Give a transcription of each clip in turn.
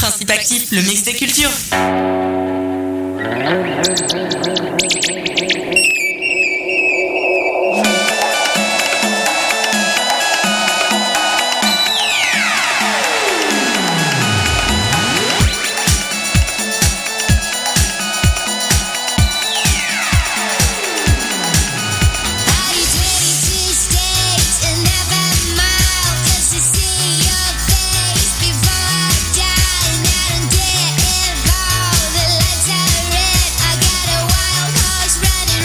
Principe Actif, le mix des cultures. Running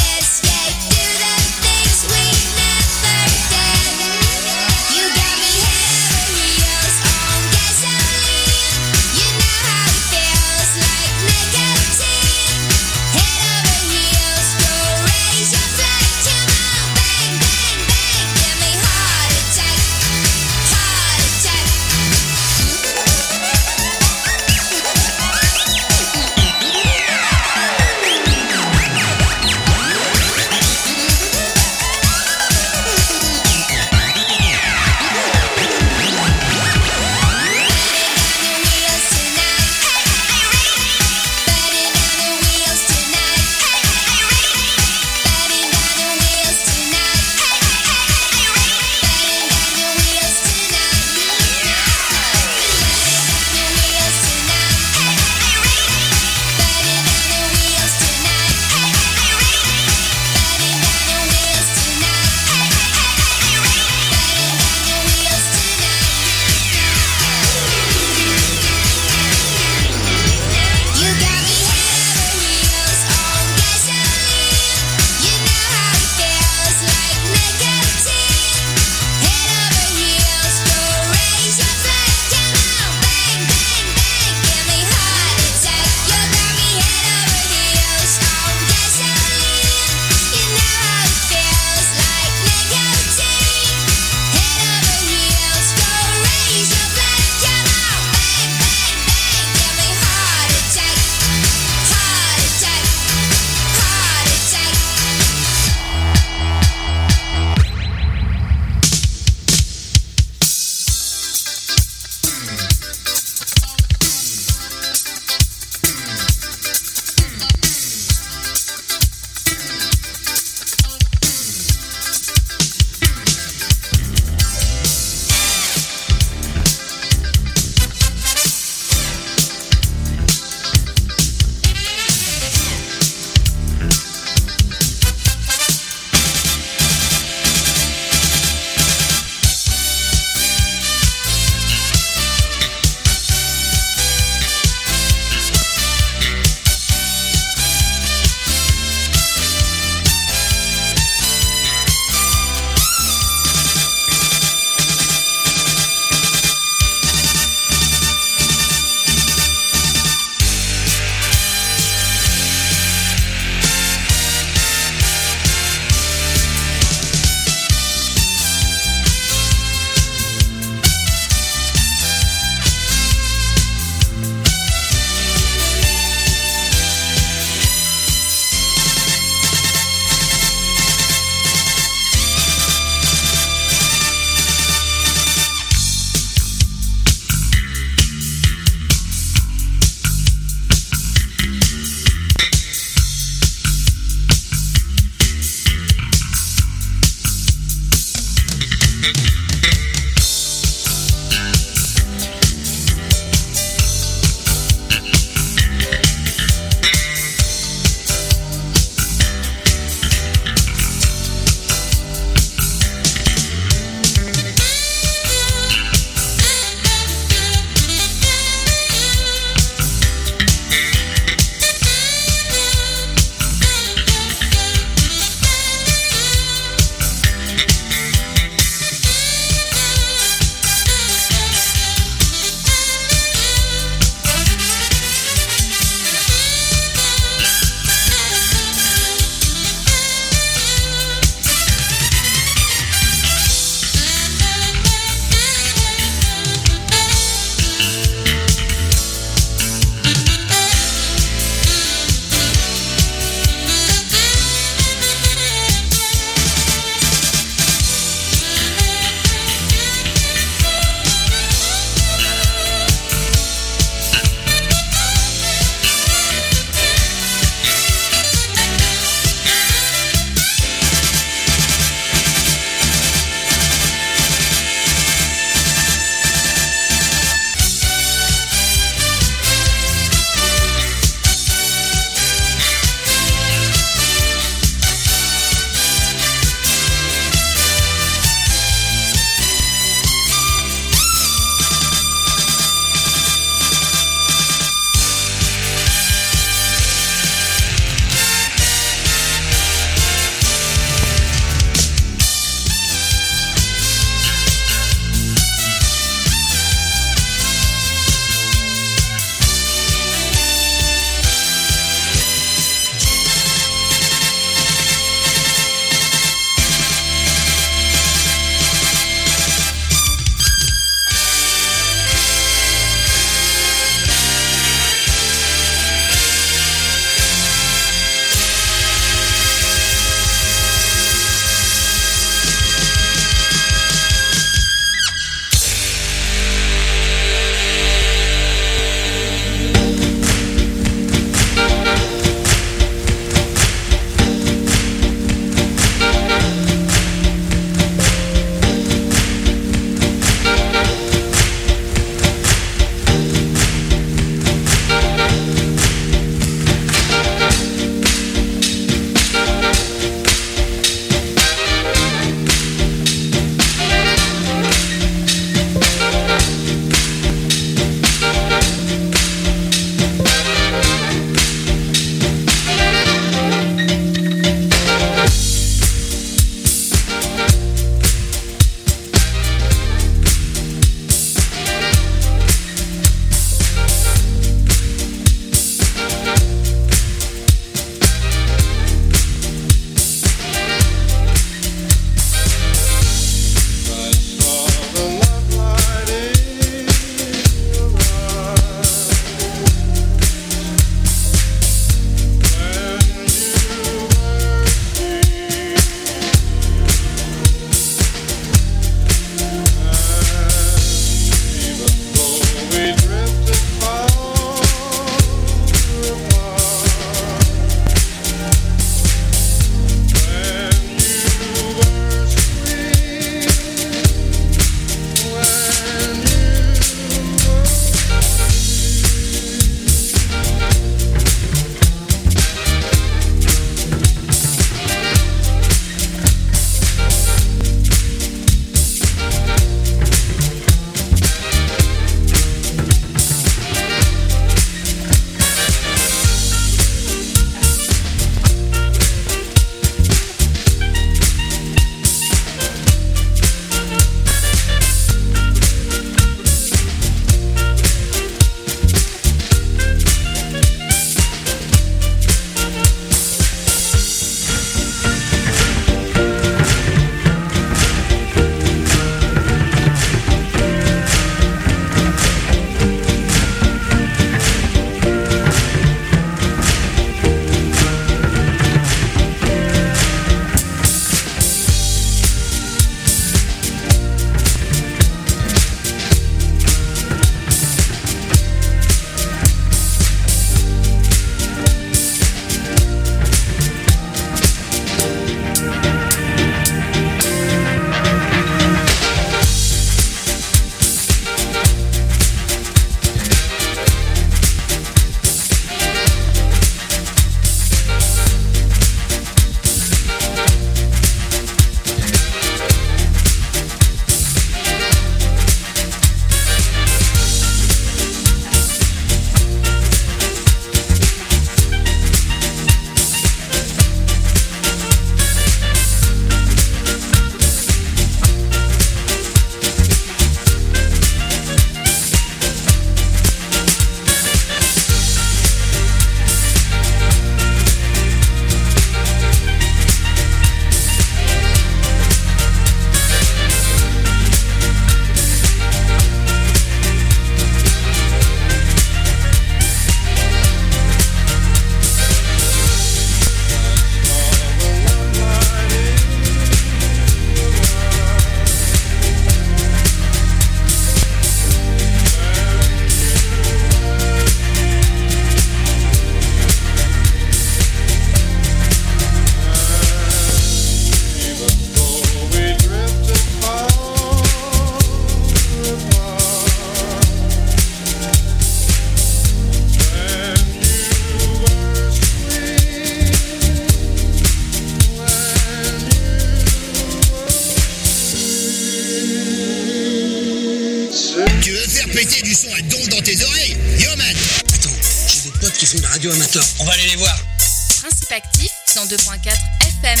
son à donf dans tes oreilles. Yo man. Attends, j'ai des potes qui font de la radio amateur. On va aller les voir. Principe actif 102.4 FM.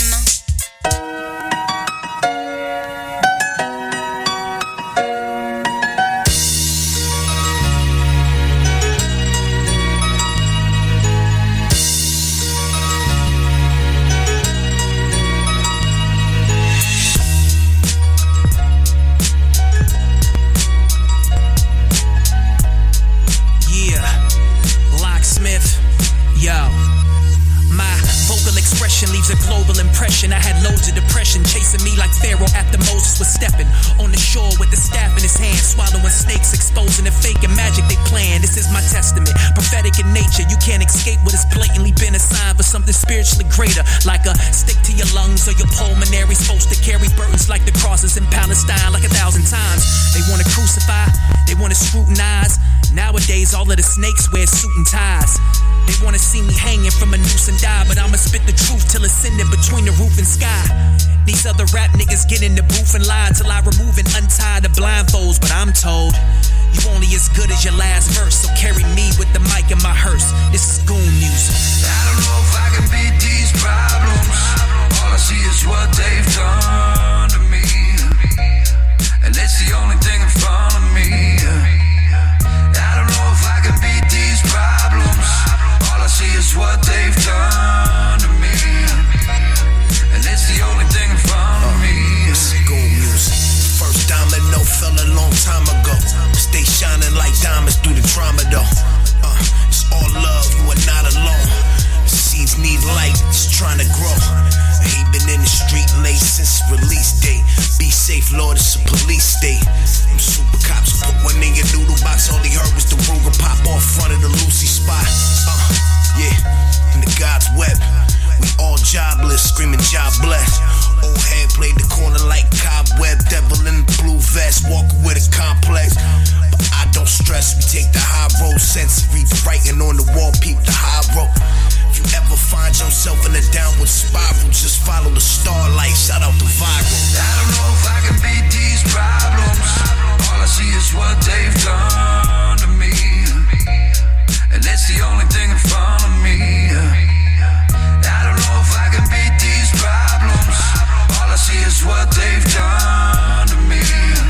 Leaves a global impression. I had loads of depression chasing me like Pharaoh after Moses was stepping on the shore with the staff in his hand, swallowing snakes, exposing the fake and magic they plan. This is my testament, prophetic in nature. You can't escape what has blatantly been a sign for something spiritually greater, like a stick to your lungs or your pulmonary, supposed to carry burdens like the crosses in Palestine, like 1,000 times. They want to crucify, they want to scrutinize. Nowadays all of the snakes wear suit and ties. They wanna see me hanging from a noose and die, but I'ma spit the truth till it's in there between the roof and sky. These other rap niggas get in the booth and lie till I remove and untie the blindfolds, but I'm told you only as good as your last verse, so carry me with the mic in my hearse. This is goon music. I don't know if I can beat these problems. All I see is what they've done to me, and it's the only thing in front of me. I don't know if I can beat these problems. All I see is what they've done to me, and it's the only thing in front of me. This is gold music. First domino fell a long time ago. Stay shining like diamonds through the drama though. It's all love, you are not alone. Seeds need light, it's trying to grow. He been in the street late since release date. Be safe, Lord, it's a police state. Them super cops put one in your noodle box. All he heard was the Ruger pop off front of the Lucy spot. Yeah, in the God's web. We all jobless, screaming job blessed. Old head played the corner like cobweb. Devil in the blue vest, walking with a complex. But I don't stress, we take the high road. Sense read the writing on the wall, peep the high road. If you ever find yourself in a downward spiral, just follow the starlight, shout out the viral. I don't know if I can beat these problems. All I see is what they've done to me, and it's the only thing in front of me. I don't know if I can beat these problems. All I see is what they've done to me,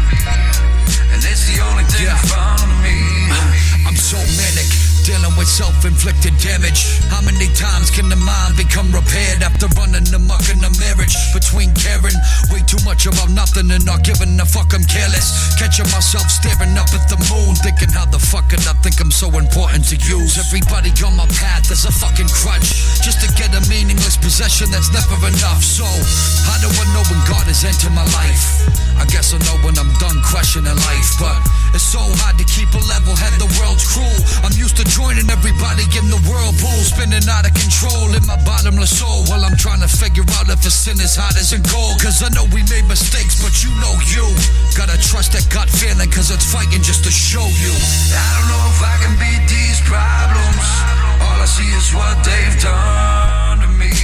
and it's the only thing in front of me. I'm so manic, dealing with self-inflicted damage. How many times can the mind become repaired after running amok in a marriage? Between caring way too much about nothing and not giving a fuck, I'm careless. Catching myself staring up at the moon, thinking how the fuck could I think I'm so important to use? Everybody on my path is a fucking crutch, just to get a meaningless possession that's never enough. So, how do I know when God has entered my life? I guess I know when I'm done questioning life, but it's so hard to keep a level head, the world's cruel. I'm used to joining everybody in the whirlpool, spinning out of control in my bottomless soul, while I'm trying to figure out if a sin is hot as a gold. Cause I know we made mistakes, but you know you gotta trust that gut feeling, cause it's fighting just to show you. I don't know if I can beat these problems. All I see is what they've done to me,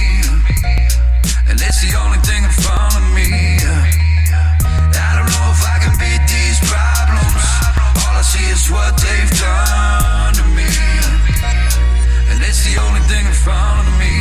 and it's the only thing in front of me. I don't know if I can beat these problems. All I see is what they've done to me, and it's the only thing in front of me.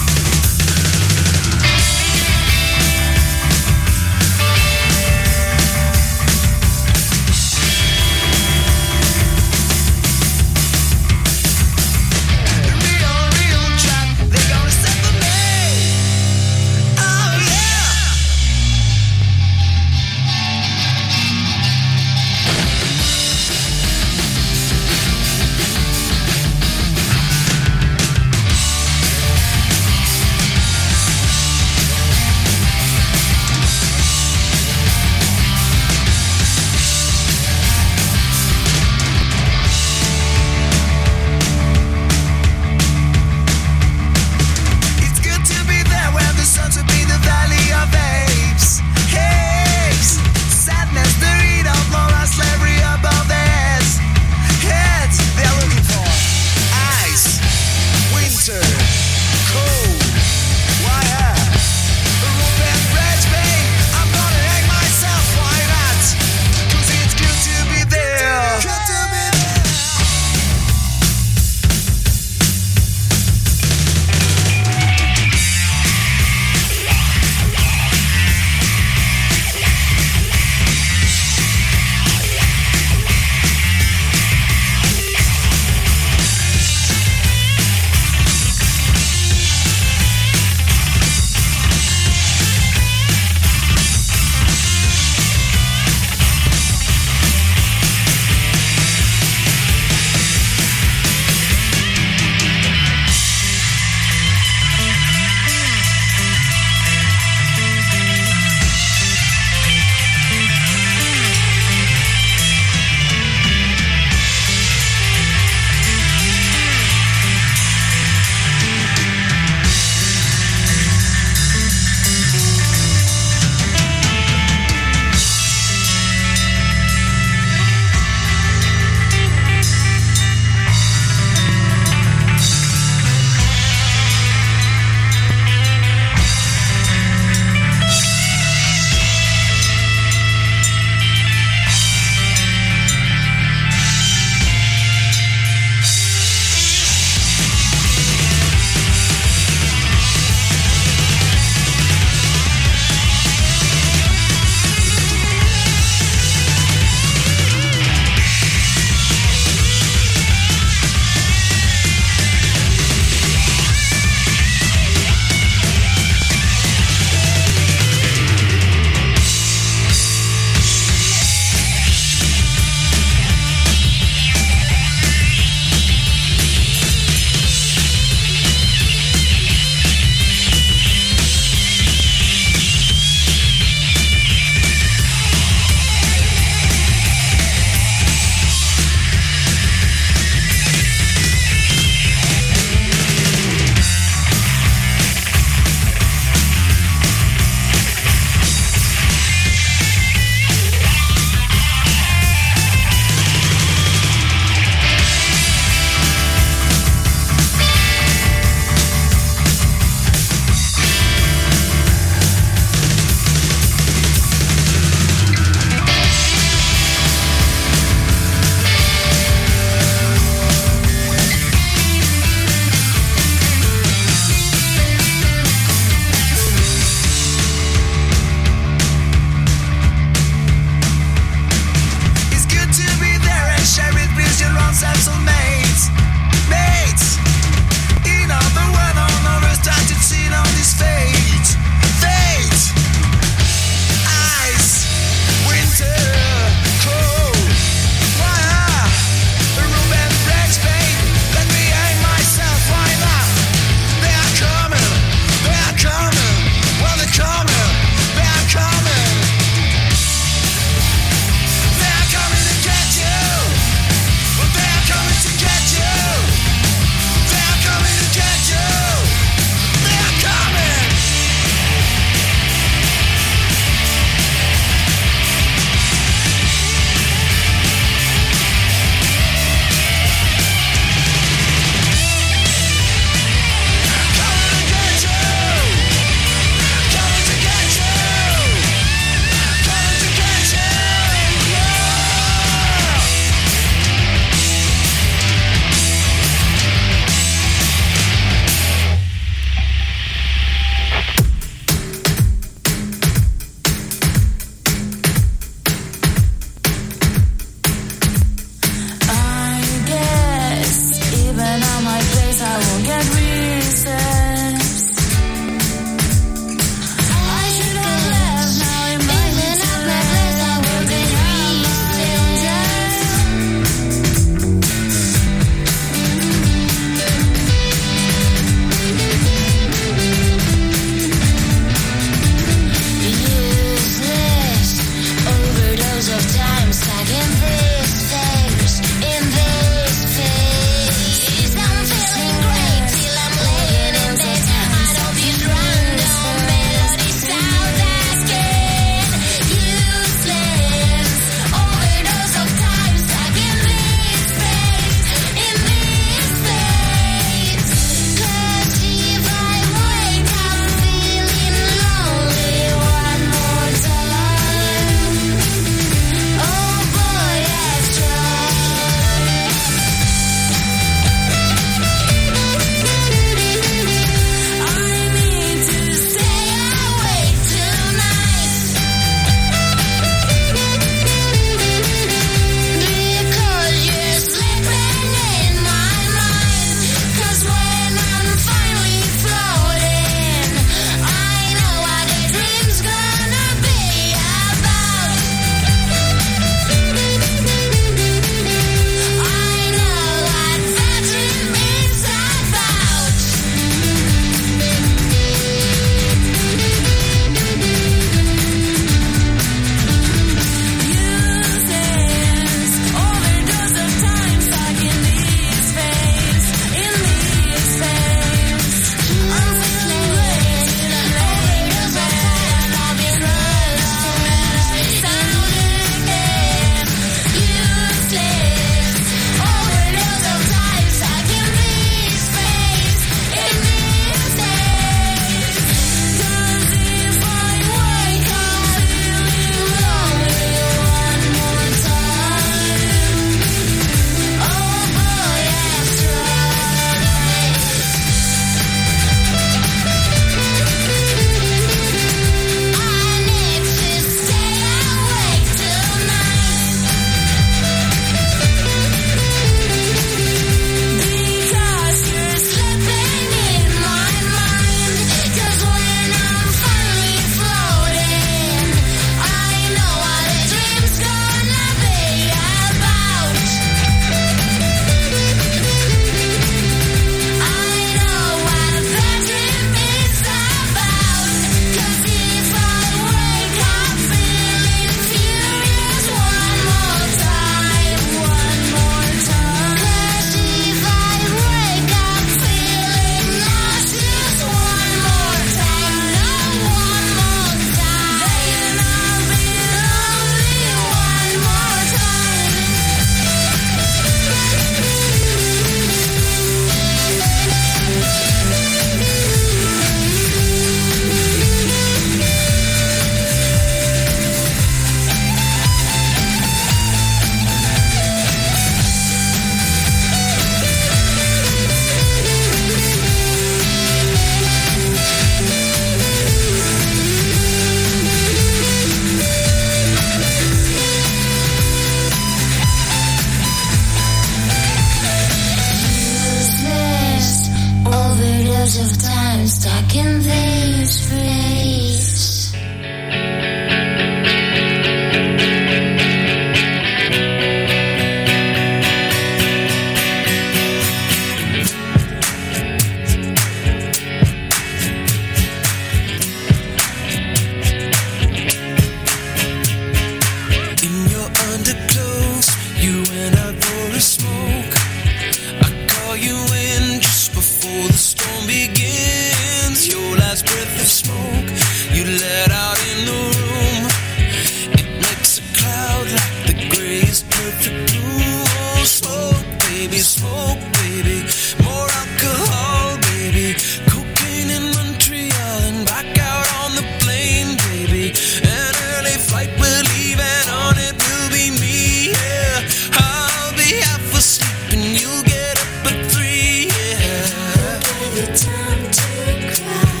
the smoke. I call you in just before the storm begins. Your last breath of smoke you let out in the room. It makes a cloud like the grayest perfect blue. Oh, smoke, baby, more alcohol, baby. Cocaine in Montreal and back out on the plane, baby. An early flight we're leaving on, it will be me, yeah. I'll be half asleep and you'll get up at 3, yeah. Who gave you time to cry?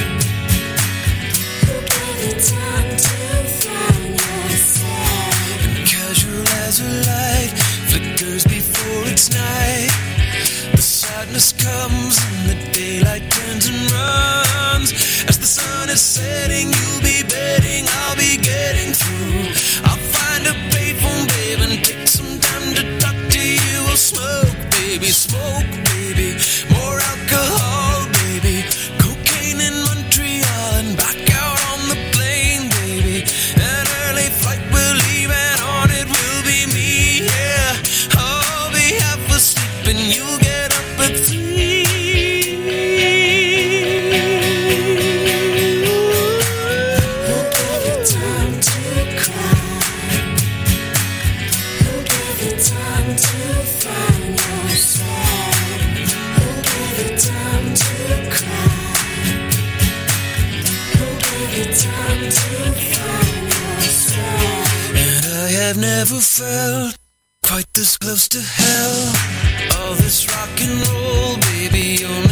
Who gave you time to find yourself? And casual as a light flickers before it's night. The sadness comes and the daylight turns and runs. As the sun is setting, you'll be betting I'll be getting through. I'll find a payphone, babe, and take some time to talk to you. We'll smoke, baby, more alcohol, baby. Cocaine in Montreal and back out on the plane, baby. An early flight we're leaving on, it will be me, yeah. I'll be half asleep and you'll get up at 3. Who gave you time to cry? Who gave you time to find yourself? Who gave you time to cry? Who gave you time to find yourself? And I have never felt quite this close to hell. All this rock and roll, baby, you're